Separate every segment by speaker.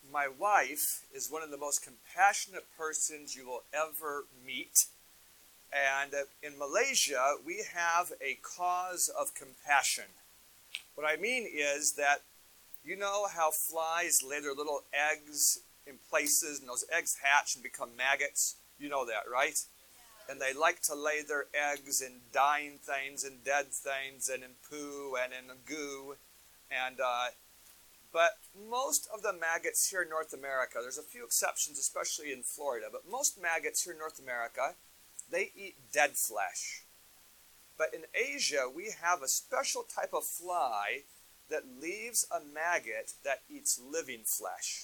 Speaker 1: my wife is one of the most compassionate persons you will ever meet. And in Malaysia, we have a cause of compassion. What I mean is that you know how flies lay their little eggs in places and those eggs hatch and become maggots? You know that, right? And they like to lay their eggs in dying things and dead things and in poo and in goo. But most of the maggots here in North America, there's a few exceptions, especially in Florida, but most maggots here in North America, they eat dead flesh. But in Asia, we have a special type of fly that leaves a maggot that eats living flesh.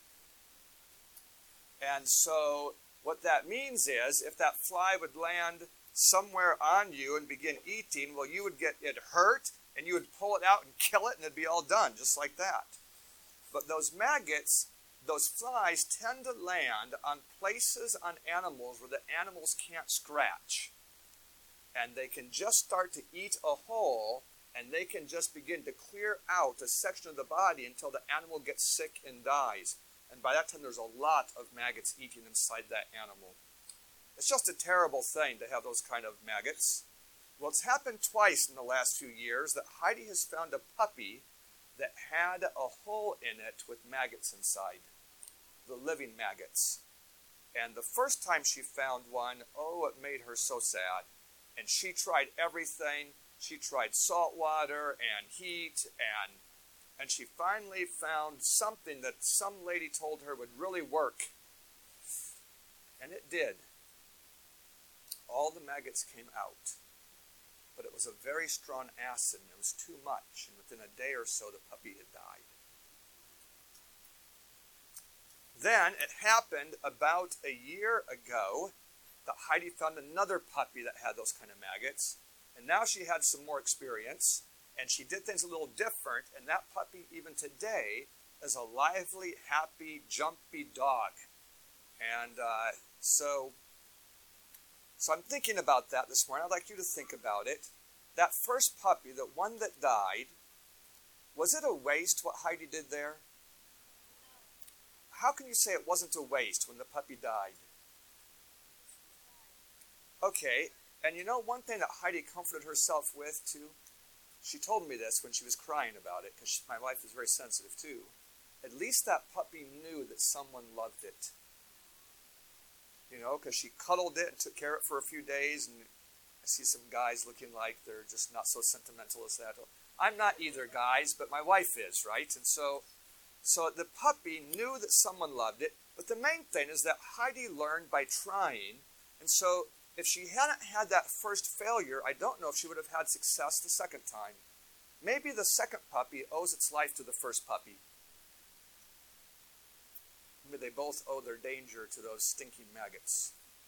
Speaker 1: And so what that means is if that fly would land somewhere on you and begin eating, well, you would get it hurt, and you would pull it out and kill it, and it'd be all done, just like that. But those maggots, those flies, tend to land on places on animals where the animals can't scratch. And they can just start to eat a hole, and they can just begin to clear out a section of the body until the animal gets sick and dies. And by that time, there's a lot of maggots eating inside that animal. It's just a terrible thing to have those kind of maggots. Well, it's happened twice in the last few years that Heidi has found a puppy that had a hole in it with maggots inside, the living maggots. And the first time she found one, oh, it made her so sad. And she tried everything. She tried salt water and heat, and she finally found something that some lady told her would really work. And it did. All the maggots came out. But it was a very strong acid, and it was too much. And within a day or so, the puppy had died. Then it happened about a year ago that Heidi found another puppy that had those kind of maggots. And now she had some more experience, and she did things a little different. And that puppy, even today, is a lively, happy, jumpy dog. And so I'm thinking about that this morning. I'd like you to think about it. That first puppy, the one that died, was it a waste what Heidi did there? How can you say it wasn't a waste when the puppy died? Okay, and you know one thing that Heidi comforted herself with too? She told me this when she was crying about it, because my wife is very sensitive too. At least that puppy knew that someone loved it. You know, because she cuddled it and took care of it for a few days, and I see some guys looking like they're just not so sentimental as that. I'm not either, guys, but my wife is, right? And so the puppy knew that someone loved it, but the main thing is that Heidi learned by trying, and so if she hadn't had that first failure, I don't know if she would have had success the second time. Maybe the second puppy owes its life to the first puppy. Maybe they both owe their danger to those stinking maggots.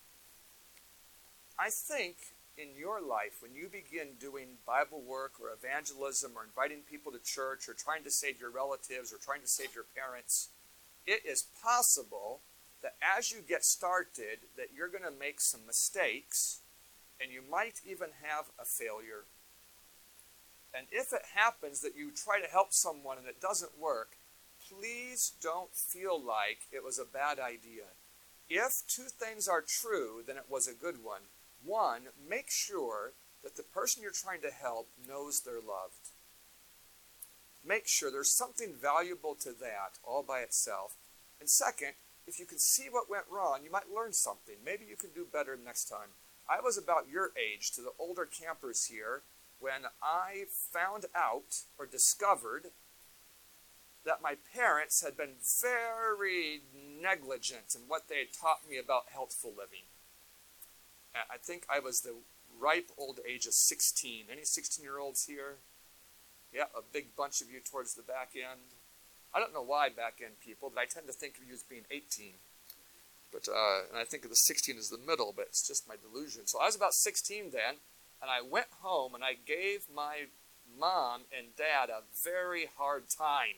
Speaker 1: I think in your life, when you begin doing Bible work or evangelism or inviting people to church or trying to save your relatives or trying to save your parents, it is possible that as you get started, that you're going to make some mistakes, and you might even have a failure. And if it happens that you try to help someone and it doesn't work, please don't feel like it was a bad idea. If two things are true, then it was a good one. One, make sure that the person you're trying to help knows they're loved. Make sure there's something valuable to that all by itself. And second, if you can see what went wrong, you might learn something. Maybe you can do better next time. I was about your age to the older campers here when I found out or discovered that my parents had been very negligent in what they had taught me about healthful living. I think I was the ripe old age of 16. Any 16-year-olds here? Yeah, a big bunch of you towards the back end. I don't know why back end people, but I tend to think of you as being 18. And I think of the 16 as the middle, but it's just my delusion. So I was about 16 then, and I went home and I gave my mom and dad a very hard time.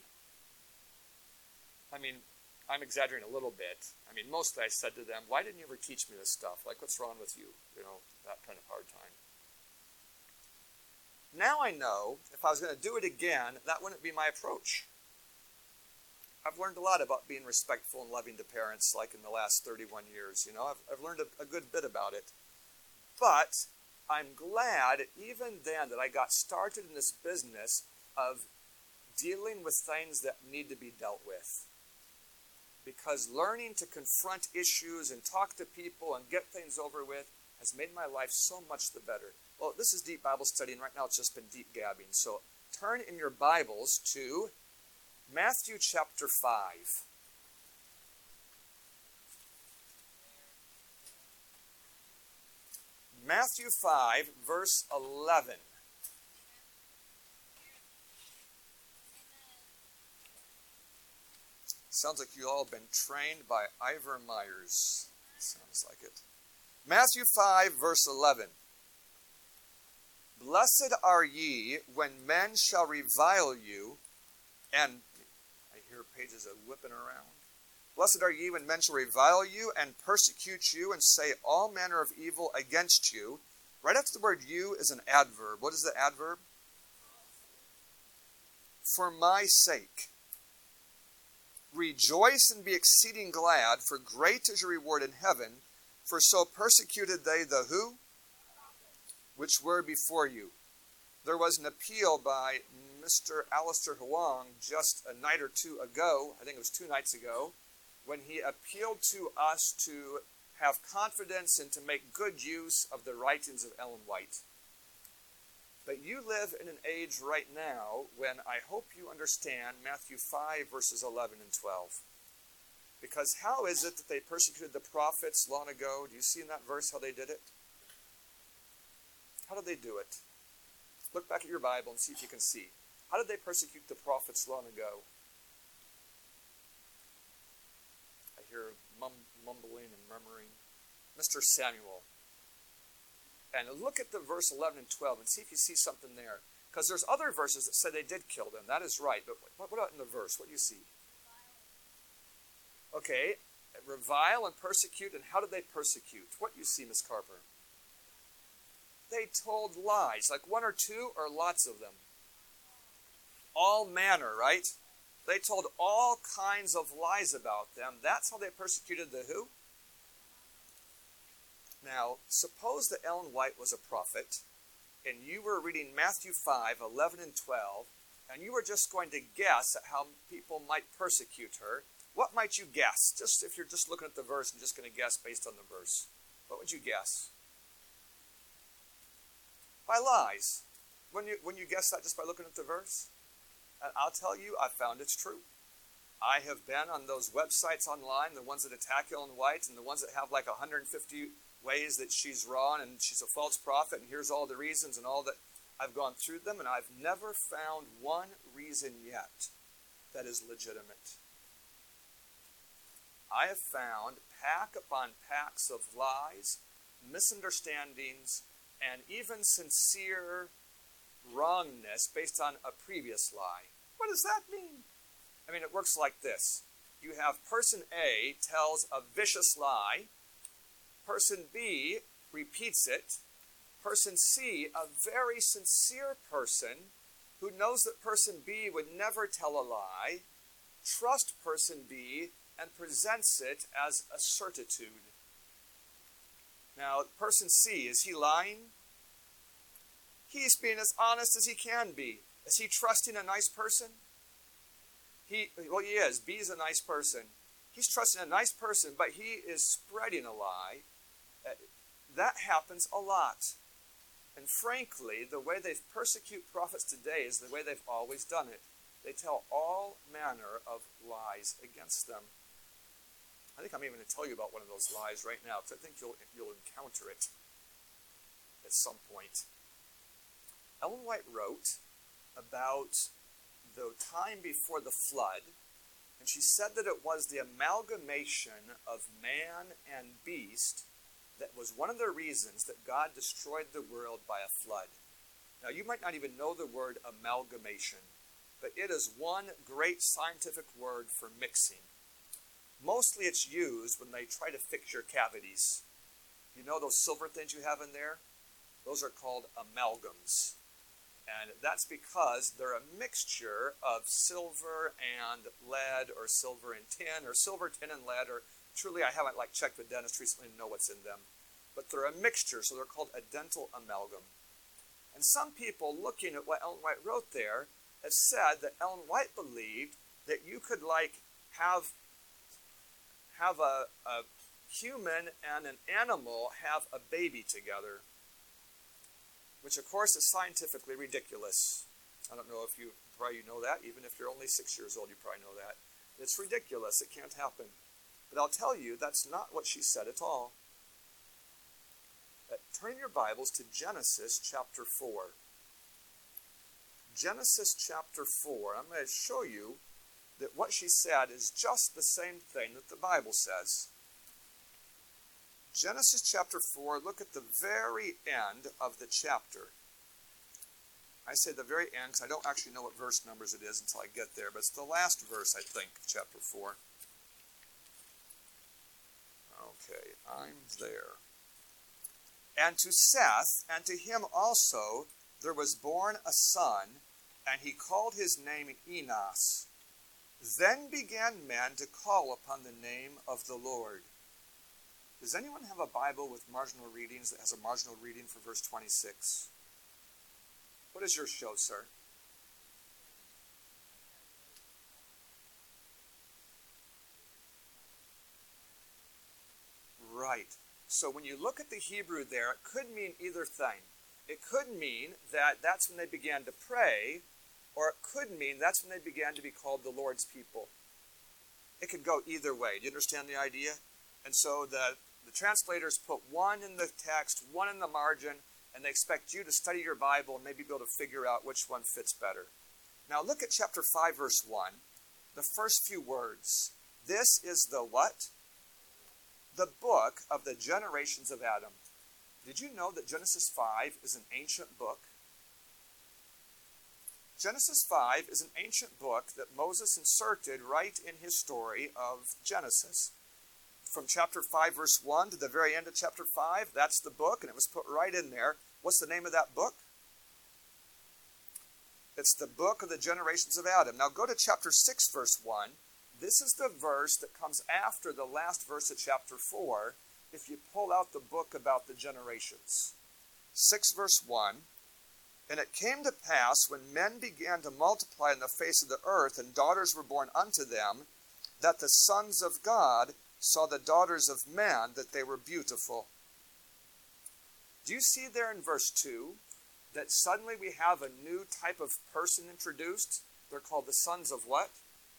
Speaker 1: I mean, I'm exaggerating a little bit. I mean, mostly I said to them, why didn't you ever teach me this stuff? Like, what's wrong with you? You know, that kind of hard time. Now I know if I was going to do it again, that wouldn't be my approach. I've learned a lot about being respectful and loving to parents, like in the last 31 years. I've learned a good bit about it. But I'm glad even then that I got started in this business of dealing with things that need to be dealt with. Because learning to confront issues and talk to people and get things over with has made my life so much the better. Well, this is Deep Bible Study, and right now it's just been deep gabbing. So turn in your Bibles to Matthew chapter 5. Matthew 5, verse 11. Sounds like you all have been trained by Ivor Myers. Sounds like it. Matthew 5, verse 11. Blessed are ye when men shall revile you, and I hear pages are whipping around. Blessed are ye when men shall revile you and persecute you and say all manner of evil against you. Right after the word you is an adverb. What is the adverb? For my sake. Rejoice and be exceeding glad, for great is your reward in heaven, for so persecuted they the who? Which were before you. There was an appeal by Mr. Alistair Huang just a night or two ago, I think it was 2 nights ago, when he appealed to us to have confidence and to make good use of the writings of Ellen White. But you live in an age right now when I hope you understand Matthew 5, verses 11 and 12. Because how is it that they persecuted the prophets long ago? Do you see in that verse how they did it? How did they do it? Look back at your Bible and see if you can see. How did they persecute the prophets long ago? I hear mumbling and murmuring. Mr. Samuel. And look at the verse 11 and 12 and see if you see something there. Because there's other verses that say they did kill them. That is right. But what about in the verse? What do you see? Okay. Revile and persecute. And how did they persecute? What do you see, Miss Carper? They told lies. Like 1 or 2 or lots of them? All manner, right? They told all kinds of lies about them. That's how they persecuted the who? Now, suppose that Ellen White was a prophet, and you were reading Matthew 5, 11 and 12, and you were just going to guess at how people might persecute her. What might you guess? Just if you're just looking at the verse and just going to guess based on the verse. What would you guess? By lies. When you guess that just by looking at the verse? And I'll tell you, I found it's true. I have been on those websites online, the ones that attack Ellen White, and the ones that have like 150 ways that she's wrong and she's a false prophet, and here's all the reasons and all that. I've gone through them, and I've never found one reason yet that is legitimate. I have found pack upon packs of lies, misunderstandings, and even sincere wrongness based on a previous lie. What does that mean? I mean, it works like this. You have person A tells a vicious lie. Person B repeats it. Person C, a very sincere person who knows that person B would never tell a lie, trusts person B and presents it as a certitude. Now, person C, is he lying? He's being as honest as he can be. Is he trusting a nice person? He is. B is a nice person. He's trusting a nice person, but he is spreading a lie. That happens a lot. And frankly, the way they persecute prophets today is the way they've always done it. They tell all manner of lies against them. I think I'm even going to tell you about one of those lies right now, because I think you'll encounter it at some point. Ellen White wrote about the time before the flood, and she said that it was the amalgamation of man and beast that was one of the reasons that God destroyed the world by a flood. Now, you might not even know the word amalgamation, but it is one great scientific word for mixing. Mostly it's used when they try to fix your cavities. You know those silver things you have in there? Those are called amalgams. And that's because they're a mixture of silver and lead, or silver and tin, or silver, tin, and lead, or truly I haven't checked with dentists recently to know what's in them. But they're a mixture, so they're called a dental amalgam. And some people looking at what Ellen White wrote there have said that Ellen White believed that you could have a human and an animal have a baby together, which of course is scientifically ridiculous. I don't know if you probably know that. Even if you're only 6 years old, you probably know that. It's ridiculous. It can't happen. But I'll tell you, that's not what she said at all. Turn your Bibles to Genesis chapter 4. Genesis chapter 4. I'm going to show you that what she said is just the same thing that the Bible says. Genesis chapter 4, look at the very end of the chapter. I say the very end because I don't actually know what verse numbers it is until I get there, but it's the last verse, I think, chapter 4. Okay, I'm there. And to Seth, and to him also, there was born a son, and he called his name Enos. Then began men to call upon the name of the Lord. Does anyone have a Bible with marginal readings that has a marginal reading for verse 26? What does yours show, sir? Right. So when you look at the Hebrew there, it could mean either thing. It could mean that that's when they began to pray, or it could mean that's when they began to be called the Lord's people. It could go either way. Do you understand the idea? And so the translators put one in the text, one in the margin, and they expect you to study your Bible and maybe be able to figure out which one fits better. Now look at chapter 5, verse 1. The first few words. This is the what? The book of the generations of Adam. Did you know that Genesis 5 is an ancient book? Genesis 5 is an ancient book that Moses inserted right in his story of Genesis. From chapter 5, verse 1 to the very end of chapter 5, that's the book, and it was put right in there. What's the name of that book? It's the book of the generations of Adam. Now go to chapter 6, verse 1. This is the verse that comes after the last verse of chapter 4, if you pull out the book about the generations. 6 verse 1, and it came to pass, when men began to multiply on the face of the earth, and daughters were born unto them, that the sons of God saw the daughters of men, that they were beautiful. Do you see there in verse 2, that suddenly we have a new type of person introduced? They're called the sons of what?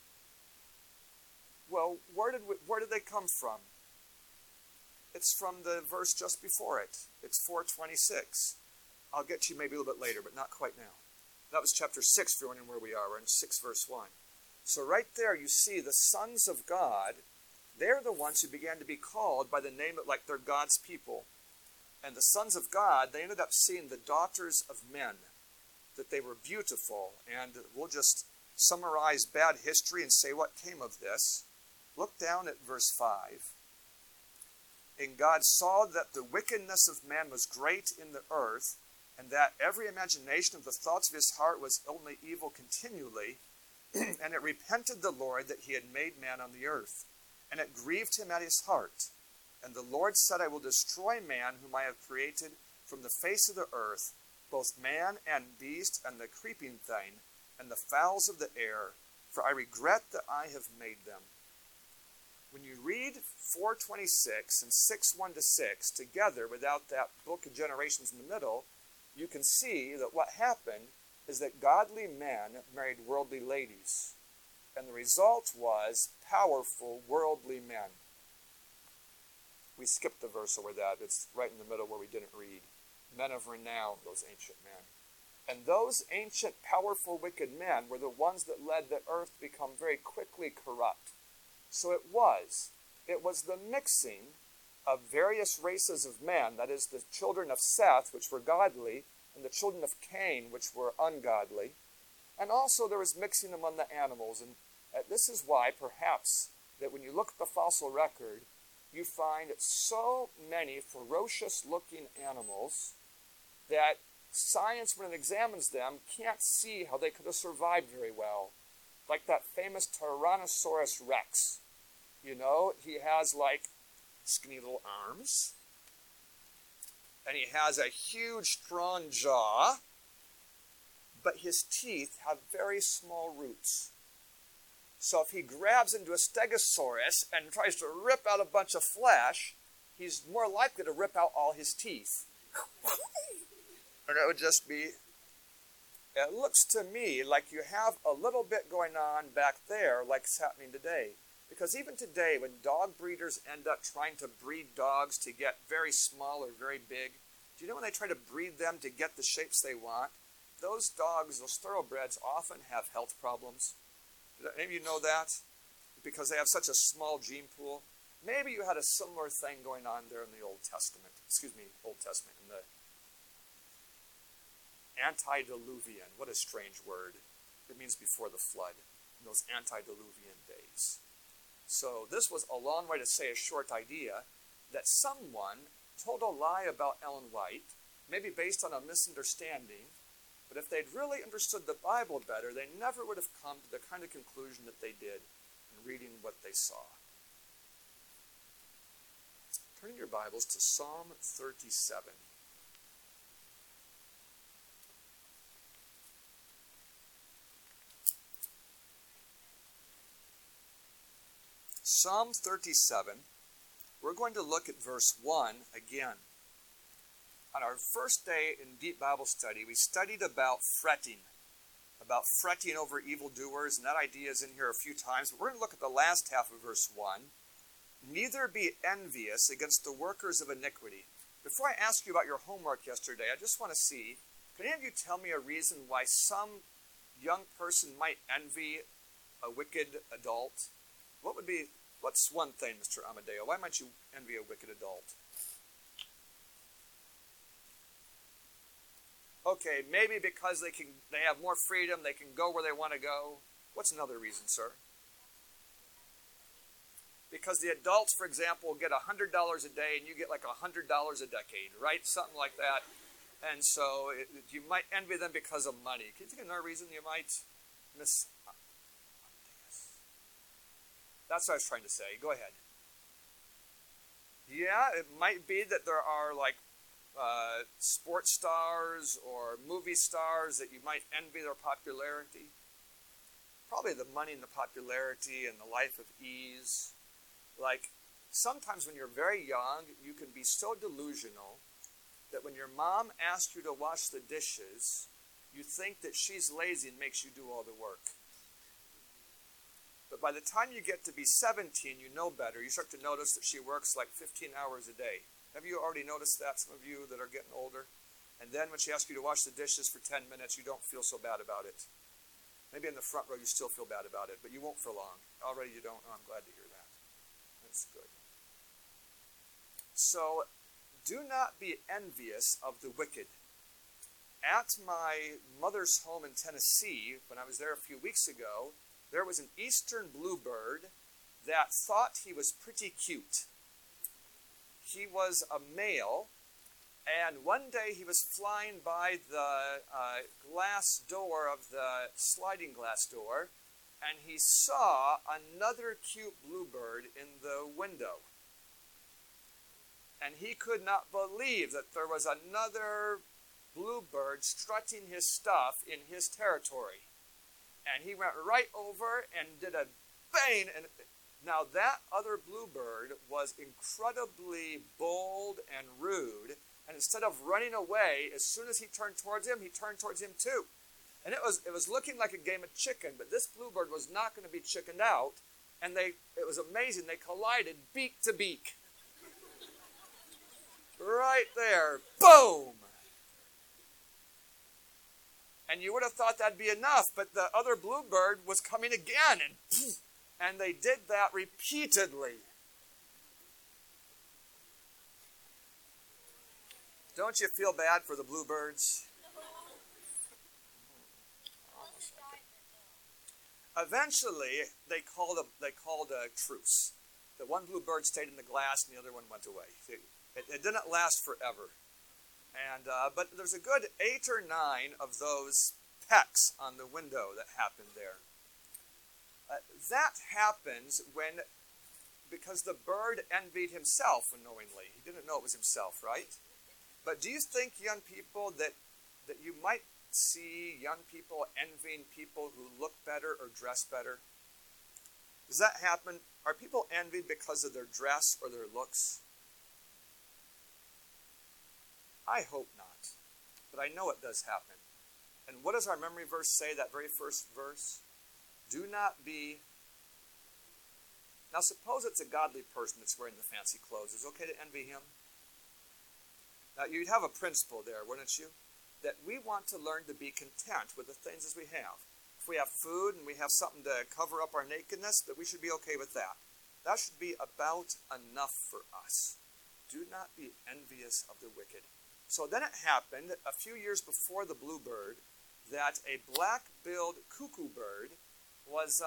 Speaker 1: Well, where did they come from? It's from the verse just before it. It's 4:26. I'll get to you maybe a little bit later, but not quite now. That was chapter 6, if you're wondering where we are. We're in 6 verse 1. So right there you see the sons of God. They're the ones who began to be called by the name of, like they're God's people. And the sons of God, they ended up seeing the daughters of men, that they were beautiful. And we'll just summarize bad history and say what came of this. Look down at verse 5. And God saw that the wickedness of man was great in the earth, and that every imagination of the thoughts of his heart was only evil continually. And it repented the Lord that he had made man on the earth. And it grieved him at his heart. And the Lord said, I will destroy man whom I have created from the face of the earth, both man and beast, and the creeping thing, and the fowls of the air, for I regret that I have made them. When you read 4:26 and 6:1-6 together without that book of generations in the middle, you can see that what happened is that godly men married worldly ladies. And the result was powerful worldly men. We skipped the verse over that. It's right in the middle where we didn't read. Men of renown, those ancient men. And those ancient, powerful, wicked men were the ones that led the earth to become very quickly corrupt. So it was the mixing of various races of men, that is the children of Seth, which were godly, and the children of Cain, which were ungodly. And also there was mixing among the animals. And this is why, perhaps, that when you look at the fossil record, you find so many ferocious-looking animals that science, when it examines them, can't see how they could have survived very well. Like that famous Tyrannosaurus Rex. You know, he has like skinny little arms. And he has a huge, strong jaw. But his teeth have very small roots. So if he grabs into a Stegosaurus and tries to rip out a bunch of flesh, he's more likely to rip out all his teeth. And it would just be, it looks to me like you have a little bit going on back there like it's happening today. Because even today, when dog breeders end up trying to breed dogs to get very small or very big, do you know when they try to breed them to get the shapes they want? Those dogs, those thoroughbreds, often have health problems. Did any of you know that? Because they have such a small gene pool. Maybe you had a similar thing going on there in the Old Testament. Old Testament, in the antediluvian. What a strange word. It means before the flood, in those antediluvian days. So this was a long way to say a short idea that someone told a lie about Ellen White, maybe based on a misunderstanding, but if they'd really understood the Bible better, they never would have come to the kind of conclusion that they did in reading what they saw. Turn your Bibles to Psalm 37. Psalm 37, we're going to look at verse 1 again. On our first day in deep Bible study, we studied about fretting over evildoers, and that idea is in here a few times. But we're going to look at the last half of verse 1. Neither be envious against the workers of iniquity. Before I ask you about your homework yesterday, I just want to see, can any of you tell me a reason why some young person might envy a wicked adult? What's one thing, Mr. Amadeo? Why might you envy a wicked adult? Okay, maybe because they have more freedom, they can go where they want to go. What's another reason, sir? Because the adults, for example, get $100 a day and you get like $100 a decade, right? Something like that. And so you might envy them because of money. Can you think of another reason you might miss? That's what I was trying to say. Go ahead. Yeah, it might be that there are like sports stars or movie stars that you might envy their popularity. Probably the money and the popularity and the life of ease. Like, sometimes when you're very young, you can be so delusional that when your mom asks you to wash the dishes, you think that she's lazy and makes you do all the work. But by the time you get to be 17, you know better. You start to notice that she works like 15 hours a day. Have you already noticed that, some of you that are getting older? And then when she asks you to wash the dishes for 10 minutes, you don't feel so bad about it. Maybe in the front row you still feel bad about it, but you won't for long. Already you don't. Oh, I'm glad to hear that. That's good. So, do not be envious of the wicked. At my mother's home in Tennessee, when I was there a few weeks ago, there was an eastern bluebird that thought he was pretty cute. He was a male, and one day he was flying by the glass door of the sliding glass door, and he saw another cute bluebird in the window. And he could not believe that there was another bluebird strutting his stuff in his territory. And he went right over and did a bang. And now that other bluebird was incredibly bold and rude. And instead of running away, as soon as he turned towards him too. And it was looking like a game of chicken, but this bluebird was not going to be chickened out. And it was amazing. They collided beak to beak. Right there. Boom! And you would have thought that'd be enough, but the other bluebird was coming again, and they did that repeatedly. Don't you feel bad for the bluebirds? Eventually, they called a truce. The one bluebird stayed in the glass, and the other one went away. It didn't last forever. And but there's a good 8 or 9 of those pecks on the window that happened there. That happens because the bird envied himself unknowingly. He didn't know it was himself, right? But do you think, young people, that you might see young people envying people who look better or dress better? Does that happen? Are people envied because of their dress or their looks? I hope not. But I know it does happen. And what does our memory verse say, that very first verse? Do not be... Now suppose it's a godly person that's wearing the fancy clothes. Is it okay to envy him? Now you'd have a principle there, wouldn't you? That we want to learn to be content with the things as we have. If we have food and we have something to cover up our nakedness, that we should be okay with that. That should be about enough for us. Do not be envious of the wicked. So then it happened a few years before the bluebird that a black-billed cuckoo bird was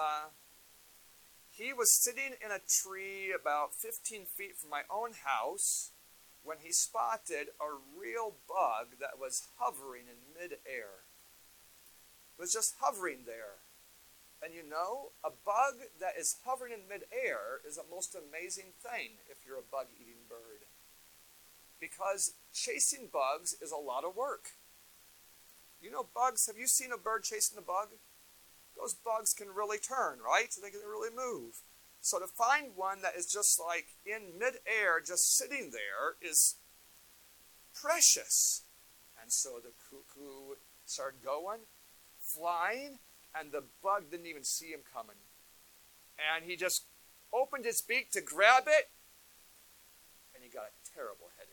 Speaker 1: sitting in a tree about 15 feet from my own house when he spotted a real bug that was hovering in midair. It was just hovering there. And you know, a bug that is hovering in midair is a most amazing thing if you're a bug-eating bird. Because chasing bugs is a lot of work. You know bugs, have you seen a bird chasing a bug? Those bugs can really turn, right? They can really move. So to find one that is just like in midair, just sitting there, is precious. And so the cuckoo started going, flying, and the bug didn't even see him coming. And he just opened his beak to grab it, and he got a terrible headache.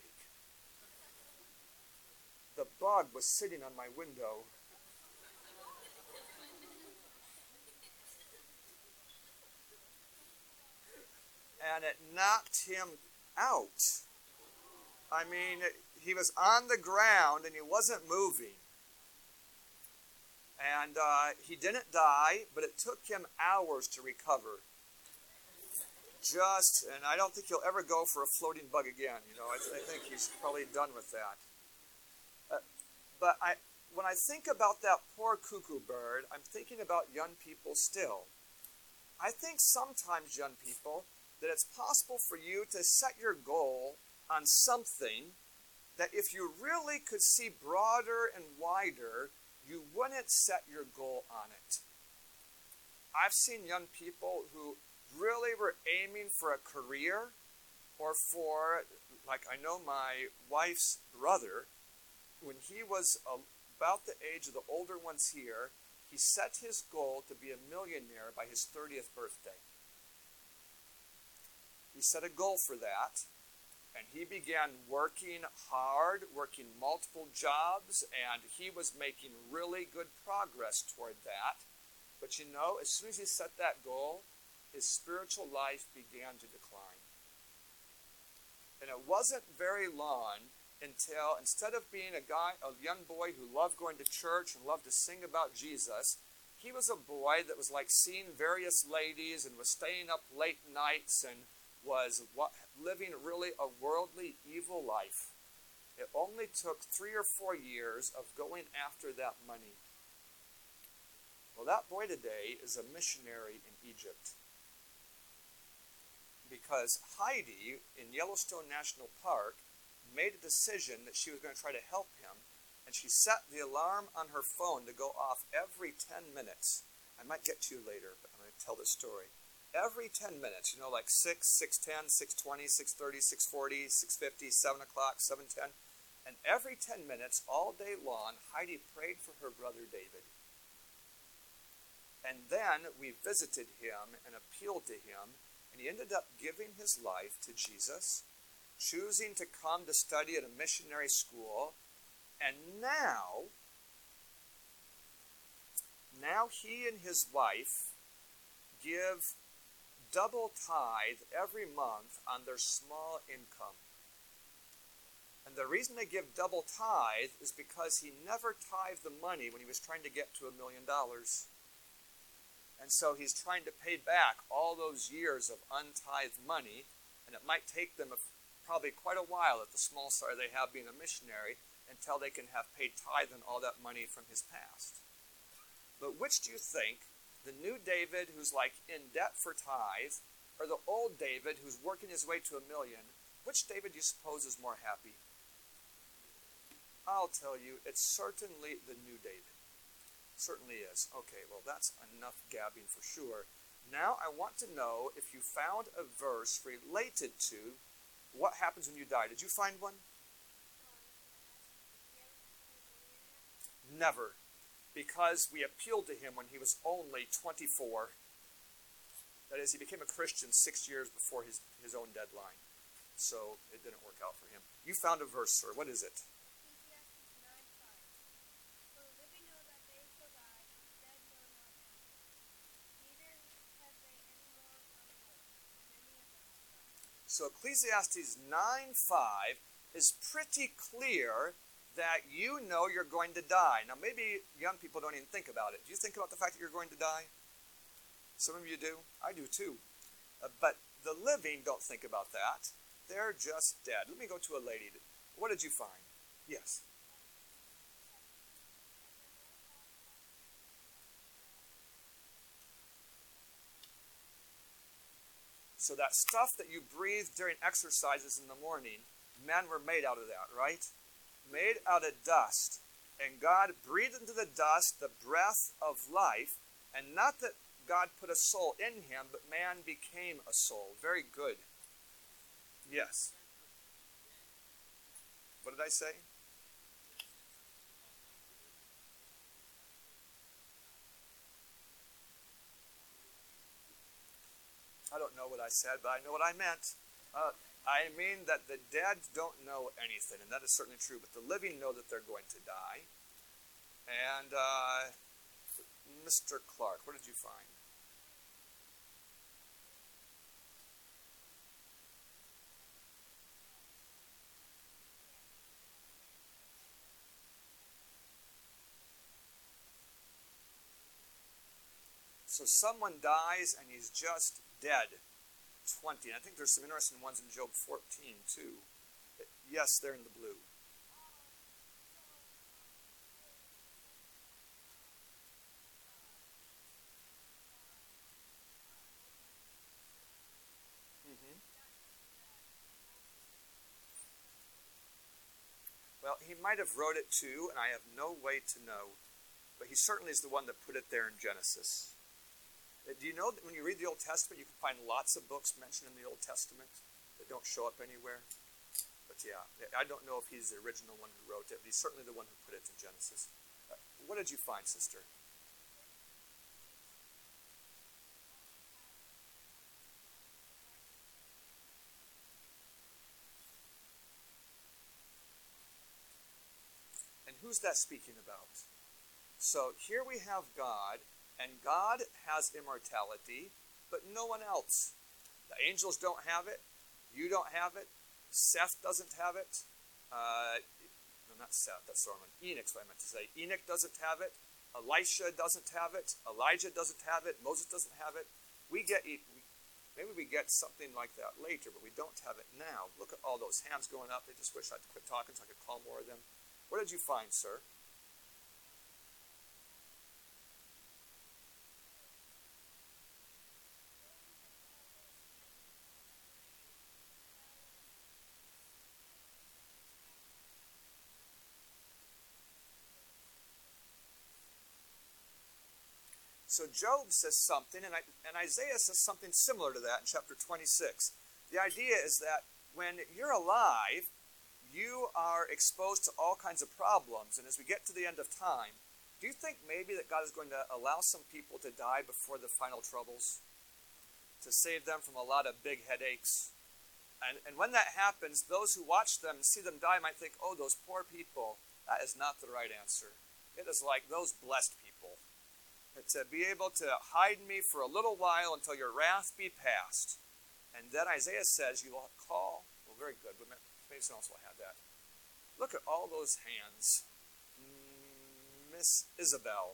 Speaker 1: The bug was sitting on my window. And it knocked him out. I mean, he was on the ground and he wasn't moving. And he didn't die, but it took him hours to recover. And I don't think he'll ever go for a floating bug again. You know, I think he's probably done with that. But when I think about that poor cuckoo bird, I'm thinking about young people still. I think sometimes, young people, that it's possible for you to set your goal on something that if you really could see broader and wider, you wouldn't set your goal on it. I've seen young people who really were aiming for a career or for, like I know my wife's brother, when he was about the age of the older ones here, he set his goal to be a millionaire by his 30th birthday. He set a goal for that, and he began working hard, working multiple jobs, and he was making really good progress toward that. But you know, as soon as he set that goal, his spiritual life began to decline. And it wasn't very long until, instead of being a young boy who loved going to church and loved to sing about Jesus, he was a boy that was like seeing various ladies and was staying up late nights and was living really a worldly, evil life. It only took 3 or 4 years of going after that money. Well, that boy today is a missionary in Egypt. Because Heidi in Yellowstone National Park made a decision that she was going to try to help him, and she set the alarm on her phone to go off every 10 minutes. I might get to you later, but I'm going to tell this story. Every 10 minutes, you know, like 6, 6:10, 6:20, 6:30, 6:40, 6:50, 7 o'clock, 7:10. And every 10 minutes, all day long, Heidi prayed for her brother David. And then we visited him and appealed to him, and he ended up giving his life to Jesus, choosing to come to study at a missionary school, and now he and his wife give double tithe every month on their small income. And the reason they give double tithe is because he never tithed the money when he was trying to get to $1 million. And so he's trying to pay back all those years of untithed money, and it might take them probably quite a while at the small salary they have being a missionary, until they can have paid tithe and all that money from his past. But which do you think, the new David who's like in debt for tithe, or the old David who's working his way to $1 million, which David do you suppose is more happy? I'll tell you, it's certainly the new David. Certainly is. Okay, well that's enough gabbing for sure. Now I want to know if you found a verse related to what happens when you die. Did you find one? Never. Because we appealed to him when he was only 24. That is, he became a Christian 6 years before his own deadline. So it didn't work out for him. You found a verse, sir. What is it? So Ecclesiastes 9:5 is pretty clear that you know you're going to die. Now maybe young people don't even think about it. Do you think about the fact that you're going to die? Some of you do. I do too. But the living don't think about that. They're just dead. Let me go to a lady. What did you find? Yes. So that stuff that you breathe during exercises in the morning, men were made out of that, right? Made out of dust. And God breathed into the dust the breath of life. And not that God put a soul in him, but man became a soul. Very good. Yes. What did I say? I don't know what I said, but I know what I meant. I mean that the dead don't know anything, and that is certainly true, but the living know that they're going to die. And Mr. Clark, what did you find? So someone dies and he's just dead. 20. I think there's some interesting ones in Job 14 too. Yes, they're in the blue. Mm-hmm. Well, he might have wrote it too, and I have no way to know. But he certainly is the one that put it there in Genesis. Do you know that when you read the Old Testament, you can find lots of books mentioned in the Old Testament that don't show up anywhere? But yeah, I don't know if he's the original one who wrote it, but he's certainly the one who put it in Genesis. What did you find, sister? And who's that speaking about? So here we have God, and God has immortality, but no one else. The angels don't have it. You don't have it. Seth doesn't have it. No, not Seth. That's Solomon. Enoch's what I meant to say. Enoch doesn't have it. Elisha doesn't have it. Elijah doesn't have it. Moses doesn't have it. Maybe we get something like that later, but we don't have it now. Look at all those hands going up. They just wish I'd quit talking so I could call more of them. What did you find, sir? So Job says something, and Isaiah says something similar to that in chapter 26. The idea is that when you're alive, you are exposed to all kinds of problems. And as we get to the end of time, do you think maybe that God is going to allow some people to die before the final troubles? To save them from a lot of big headaches? And when that happens, those who watch them and see them die might think, oh, those poor people. That is not the right answer. It is like those blessed people. To be able to hide me for a little while until your wrath be past. And then Isaiah says, you will call. Well, very good. Maybe someone else will have that. Look at all those hands. Miss Isabel.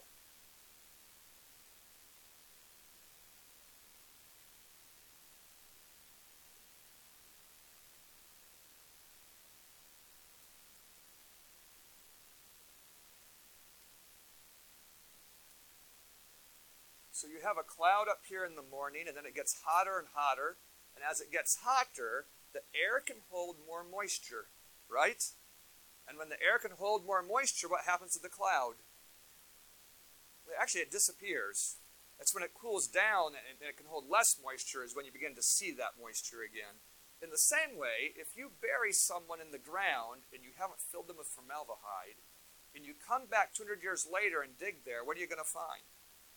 Speaker 1: So you have a cloud up here in the morning, and then it gets hotter and hotter. And as it gets hotter, the air can hold more moisture, right? And when the air can hold more moisture, what happens to the cloud? Actually, it disappears. That's when it cools down and it can hold less moisture is when you begin to see that moisture again. In the same way, if you bury someone in the ground and you haven't filled them with formaldehyde, and you come back 200 years later and dig there, what are you going to find?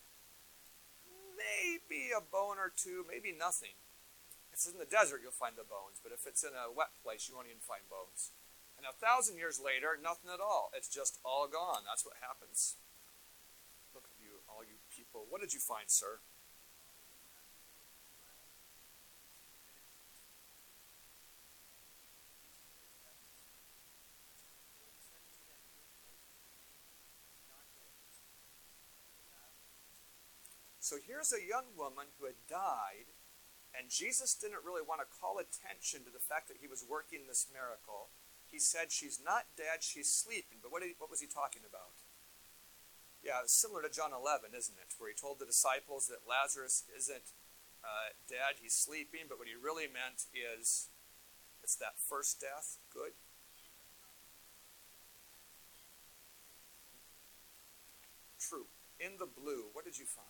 Speaker 1: Maybe a bone or two, maybe nothing. If it's in the desert, you'll find the bones. But if it's in a wet place, you won't even find bones. And 1,000 years later, nothing at all. It's just all gone. That's what happens. Look at you, all you people. What did you find, sir? So here's a young woman who had died, and Jesus didn't really want to call attention to the fact that he was working this miracle. He said, she's not dead, she's sleeping. But what was he talking about? Yeah, it's similar to John 11, isn't it? Where he told the disciples that Lazarus isn't dead, he's sleeping. But what he really meant is, it's that first death. Good. True. In the blue, what did you find?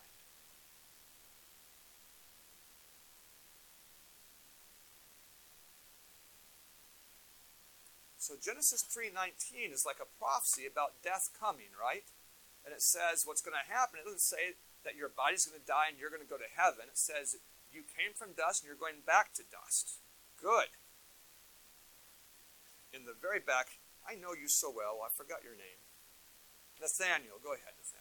Speaker 1: So Genesis 3:19 is like a prophecy about death coming, right? And it says what's going to happen. It doesn't say that your body's going to die and you're going to go to heaven. It says you came from dust and you're going back to dust. Good. In the very back, I know you so well, I forgot your name. Nathaniel. Go ahead, Nathaniel.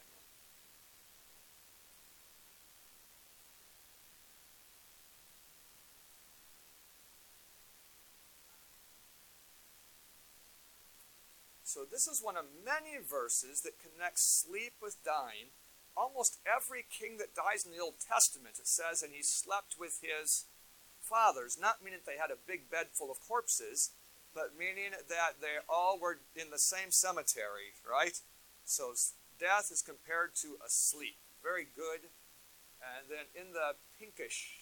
Speaker 1: So this is one of many verses that connects sleep with dying. Almost every king that dies in the Old Testament, it says, and he slept with his fathers, not meaning that they had a big bed full of corpses, but meaning that they all were in the same cemetery, right? So death is compared to a sleep. Very good. And then in the pinkish,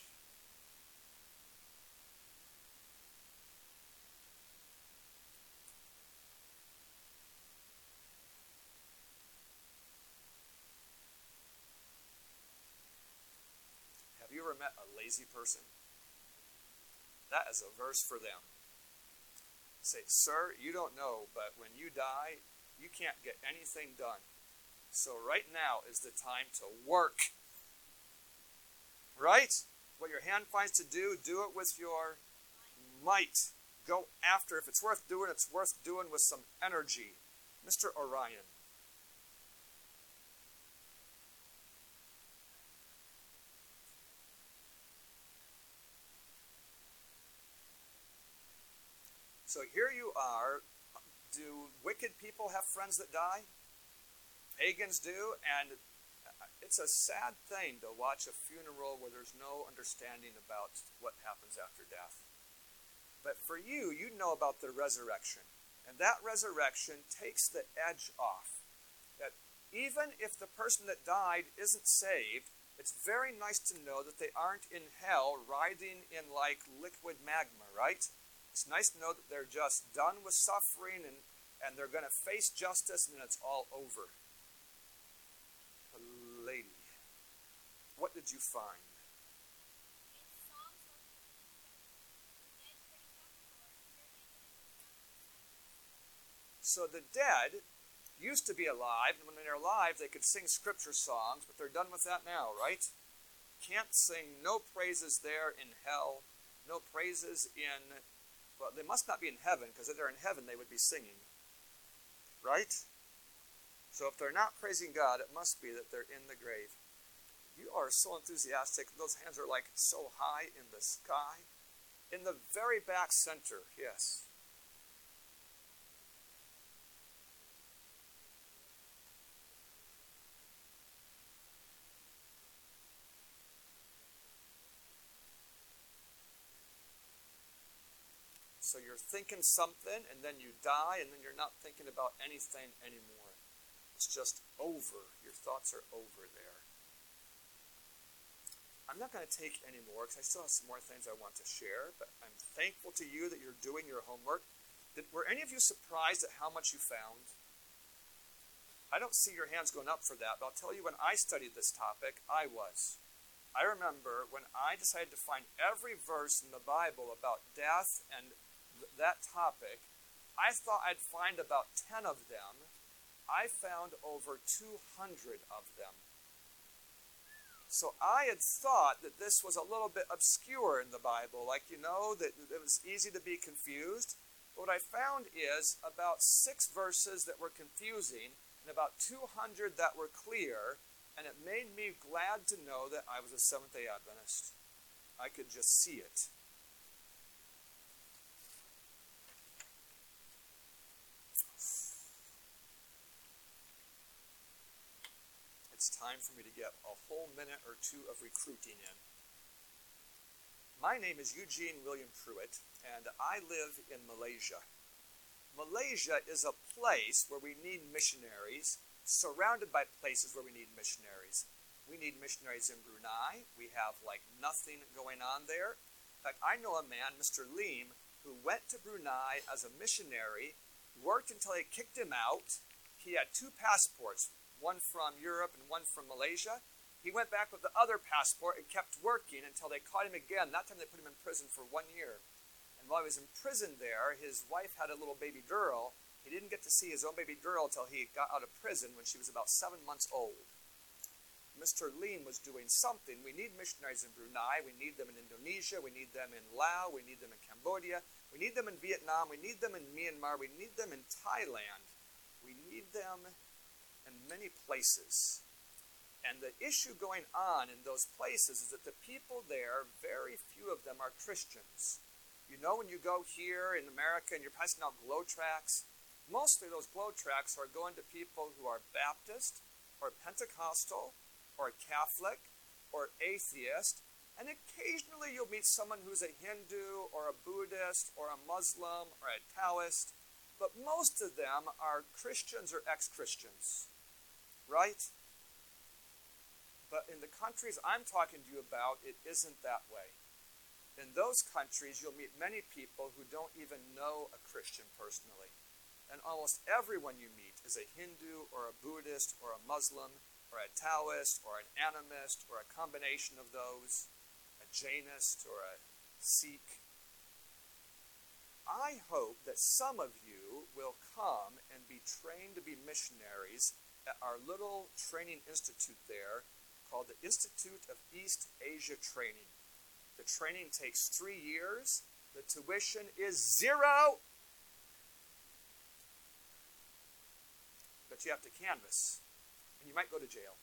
Speaker 1: have you ever met a lazy person? That is a verse for them. Say, sir, you don't know, but when you die, you can't get anything done. So right now is the time to work. Right? What your hand finds to do it with your might. Go after. If it's worth doing with some energy. Mr. Orion. So here you are. Do wicked people have friends that die? Pagans do, and it's a sad thing to watch a funeral where there's no understanding about what happens after death. But for you, you know about the resurrection. And that resurrection takes the edge off. That even if the person that died isn't saved, it's very nice to know that they aren't in hell writhing in like liquid magma, right? It's nice to know that they're just done with suffering and they're going to face justice and then it's all over. Lady, what did you find? So the dead used to be alive, and when they're alive, they could sing scripture songs, but they're done with that now, right? Can't sing no praises there in hell, no praises in, well, they must not be in heaven, because if they're in heaven, they would be singing, right? So if they're not praising God, it must be that they're in the grave. You are so enthusiastic. Those hands are like so high in the sky. In the very back center, yes. So you're thinking something, and then you die, and then you're not thinking about anything anymore. It's just over. Your thoughts are over there. I'm not going to take any more because I still have some more things I want to share, but I'm thankful to you that you're doing your homework. Were any of you surprised at how much you found? I don't see your hands going up for that, but I'll tell you when I studied this topic, I was. I remember when I decided to find every verse in the Bible about death and that topic, I thought I'd find about 10 of them. I found over 200 of them. So I had thought that this was a little bit obscure in the Bible, like, that it was easy to be confused. But what I found is about 6 verses that were confusing and about 200 that were clear, and it made me glad to know that I was a Seventh-day Adventist. I could just see it. It's time for me to get a whole minute or two of recruiting in. My name is Eugene William Pruitt, and I live in Malaysia. Malaysia is a place where we need missionaries, surrounded by places where we need missionaries. We need missionaries in Brunei. We have nothing going on there. In fact, I know a man, Mr. Leem, who went to Brunei as a missionary, worked until they kicked him out. He had 2 passports, one from Europe and one from Malaysia. He went back with the other passport and kept working until they caught him again. That time they put him in prison for 1 year. And while he was in prison there, his wife had a little baby girl. He didn't get to see his own baby girl until he got out of prison when she was about 7 months old. Mr. Leem was doing something. We need missionaries in Brunei. We need them in Indonesia. We need them in Laos. We need them in Cambodia. We need them in Vietnam. We need them in Myanmar. We need them in Thailand. We need them in many places. And the issue going on in those places is that the people there, very few of them are Christians. When you go here in America and you're passing out glow tracts, mostly those glow tracts are going to people who are Baptist or Pentecostal or Catholic or atheist, and occasionally you'll meet someone who's a Hindu or a Buddhist or a Muslim or a Taoist, but most of them are Christians or ex-Christians, right? But in the countries I'm talking to you about, it isn't that way. In those countries, you'll meet many people who don't even know a Christian personally. And almost everyone you meet is a Hindu or a Buddhist or a Muslim or a Taoist or an animist or a combination of those, a Jainist or a Sikh. I hope that some of you will come and be trained to be missionaries at our little training institute there called the Institute of East Asia Training. The training takes 3 years. The tuition is 0. But you have to canvass. And you might go to jail.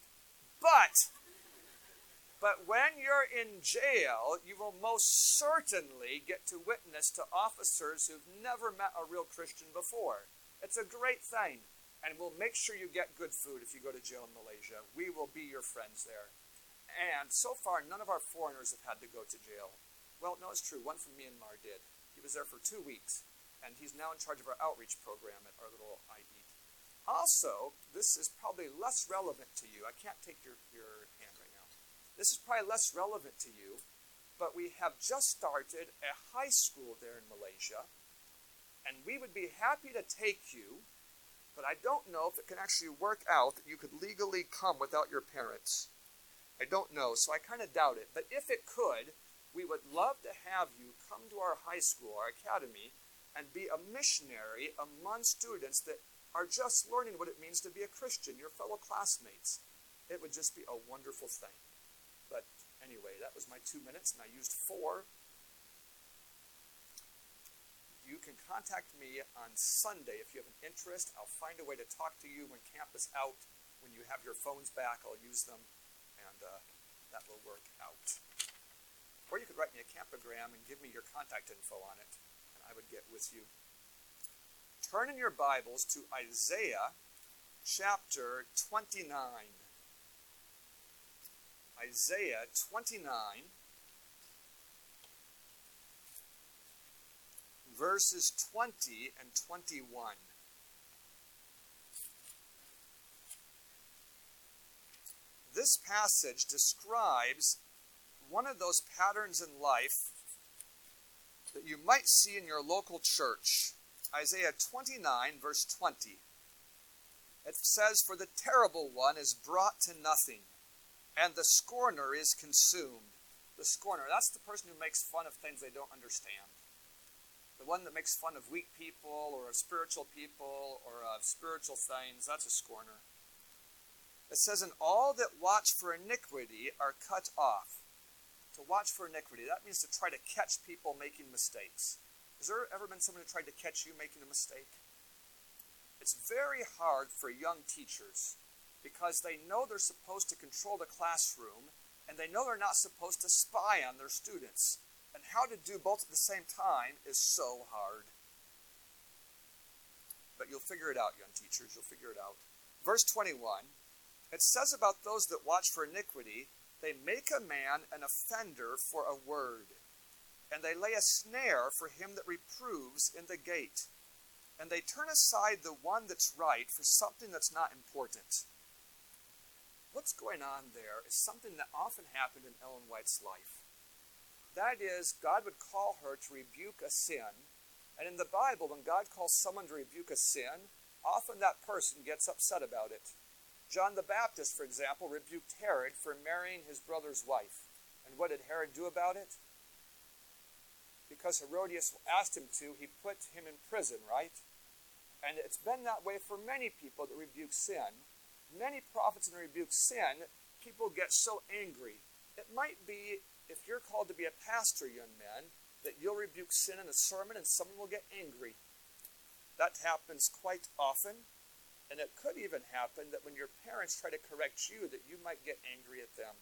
Speaker 1: But when you're in jail, you will most certainly get to witness to officers who've never met a real Christian before. It's a great thing. And we'll make sure you get good food if you go to jail in Malaysia. We will be your friends there. And so far, none of our foreigners have had to go to jail. Well, no, it's true. One from Myanmar did. He was there for 2 weeks, and he's now in charge of our outreach program at our little IE. Also, this is probably less relevant to you. I can't take your hand right now. This is probably less relevant to you, but we have just started a high school there in Malaysia, and we would be happy to take you, but I don't know if it can actually work out that you could legally come without your parents. I don't know, so I kind of doubt it. But if it could, we would love to have you come to our high school, our academy, and be a missionary among students that are just learning what it means to be a Christian, your fellow classmates. It would just be a wonderful thing. But anyway, that was my 2 minutes, and I used 4. You can contact me on Sunday if you have an interest. I'll find a way to talk to you when camp is out. When you have your phones back, I'll use them. And that will work out. Or you could write me a campogram and give me your contact info on it, and I would get with you. Turn in your Bibles to Isaiah chapter 29. Isaiah 29, verses 20 and 21. This passage describes one of those patterns in life that you might see in your local church. Isaiah 29, verse 20. It says, "For the terrible one is brought to nothing, and the scorner is consumed." The scorner, that's the person who makes fun of things they don't understand. The one that makes fun of weak people or of spiritual people or of spiritual things, that's a scorner. It says, "And all that watch for iniquity are cut off." To watch for iniquity, that means to try to catch people making mistakes. Has there ever been someone who tried to catch you making a mistake? It's very hard for young teachers because they know they're supposed to control the classroom and they know they're not supposed to spy on their students. And how to do both at the same time is so hard. But you'll figure it out, young teachers. You'll figure it out. Verse 21, it says about those that watch for iniquity, they make a man an offender for a word, and they lay a snare for him that reproves in the gate. And they turn aside the one that's right for something that's not important. What's going on there is something that often happened in Ellen White's life. That is, God would call her to rebuke a sin. And in the Bible, when God calls someone to rebuke a sin, often that person gets upset about it. John the Baptist, for example, rebuked Herod for marrying his brother's wife. And what did Herod do about it? Because Herodias asked him to, he put him in prison, right? And it's been that way for many people that rebuke sin. Many prophets that rebuke sin, people get so angry. It might be, if you're called to be a pastor, young men, that you'll rebuke sin in a sermon and someone will get angry. That happens quite often. And it could even happen that when your parents try to correct you, that you might get angry at them.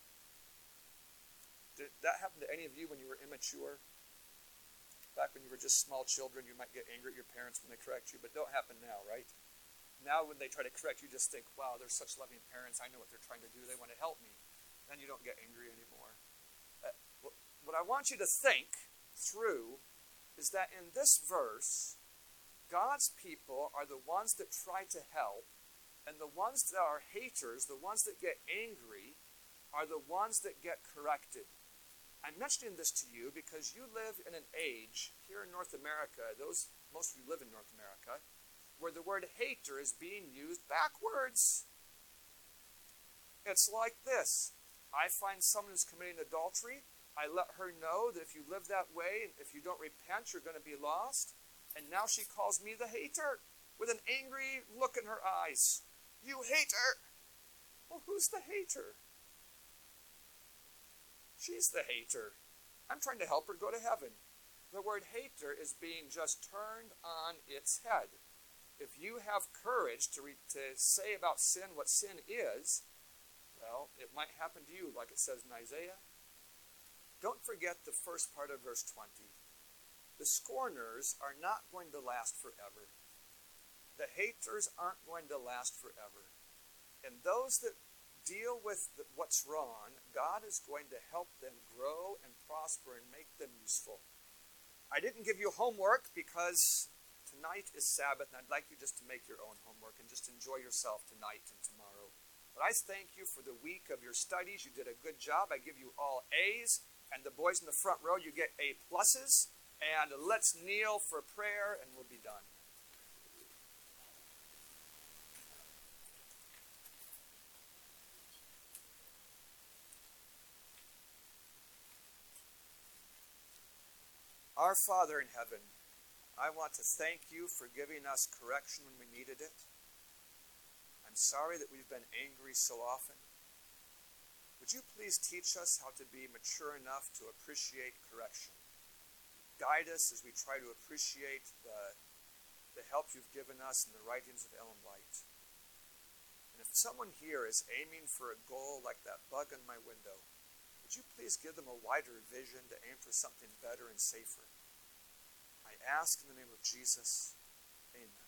Speaker 1: Did that happen to any of you when you were immature? Back when you were just small children, you might get angry at your parents when they correct you, but don't happen now, right? Now when they try to correct you, just think, wow, they're such loving parents. I know what they're trying to do. They want to help me. Then you don't get angry anymore. What I want you to think through is that in this verse, God's people are the ones that try to help, and the ones that are haters, the ones that get angry, are the ones that get corrected. I'm mentioning this to you because you live in an age here in North America, most of you live in North America, where the word hater is being used backwards. It's like this. I find someone who's committing adultery. I let her know that if you live that way, and if you don't repent, you're going to be lost. And now she calls me the hater with an angry look in her eyes. You hater! Well, who's the hater? She's the hater. I'm trying to help her go to heaven. The word hater is being just turned on its head. If you have courage to say about sin what sin is, well, it might happen to you like it says in Isaiah. Don't forget the first part of verse 20. The scorners are not going to last forever. The haters aren't going to last forever. And those that deal with what's wrong, God is going to help them grow and prosper and make them useful. I didn't give you homework because tonight is Sabbath, and I'd like you just to make your own homework and just enjoy yourself tonight and tomorrow. But I thank you for the week of your studies. You did a good job. I give you all A's, and the boys in the front row, you get A pluses. And let's kneel for prayer, and we'll be done. Our Father in heaven, I want to thank you for giving us correction when we needed it. I'm sorry that we've been angry so often. Would you please teach us how to be mature enough to appreciate correction? Guide us as we try to appreciate the help you've given us in the writings of Ellen White. And if someone here is aiming for a goal like that bug in my window, would you please give them a wider vision to aim for something better and safer? I ask in the name of Jesus, amen.